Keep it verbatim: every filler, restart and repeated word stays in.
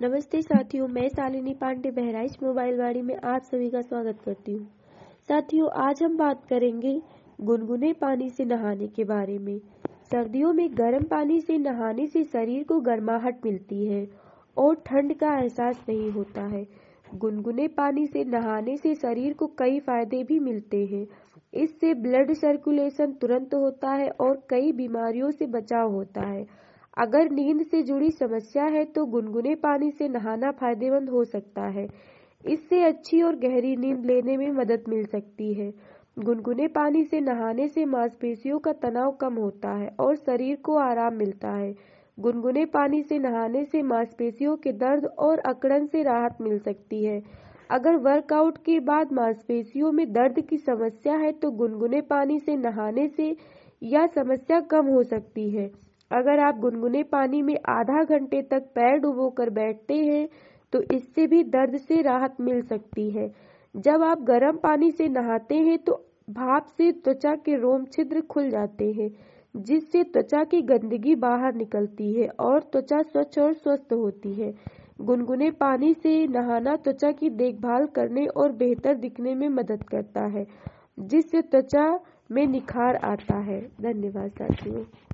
नमस्ते साथियों, मैं शालिनी पांडे बहराइच मोबाइल वाड़ी में आप सभी का स्वागत करती हूँ। साथियों, आज हम बात करेंगे गुनगुने पानी से नहाने के बारे में। सर्दियों में गर्म पानी से नहाने से शरीर को गर्माहट मिलती है और ठंड का एहसास नहीं होता है। गुनगुने पानी से नहाने से शरीर को कई फायदे भी मिलते हैं। इससे ब्लड सर्कुलेशन तुरंत होता है और कई बीमारियों से बचाव होता है। अगर नींद से जुड़ी समस्या है तो गुनगुने पानी से नहाना फायदेमंद हो सकता है। इससे अच्छी और गहरी नींद लेने में मदद मिल सकती है। गुनगुने पानी से नहाने से मांसपेशियों का तनाव कम होता है और शरीर को आराम मिलता है। गुनगुने पानी से नहाने से मांसपेशियों के दर्द और अकड़न से राहत मिल सकती है। अगर वर्कआउट के बाद मांसपेशियों में दर्द की समस्या है तो गुनगुने पानी से नहाने से यह समस्या कम हो सकती है। अगर आप गुनगुने पानी में आधा घंटे तक पैर डुबोकर बैठते हैं तो इससे भी दर्द से राहत मिल सकती है। जब आप गर्म पानी से नहाते हैं तो भाप से त्वचा के रोम छिद्र खुल जाते हैं, जिससे त्वचा की गंदगी बाहर निकलती है और त्वचा स्वच्छ और स्वस्थ होती है। गुनगुने पानी से नहाना त्वचा की देखभाल करने और बेहतर दिखने में मदद करता है, जिससे त्वचा में निखार आता है। धन्यवाद साथियों।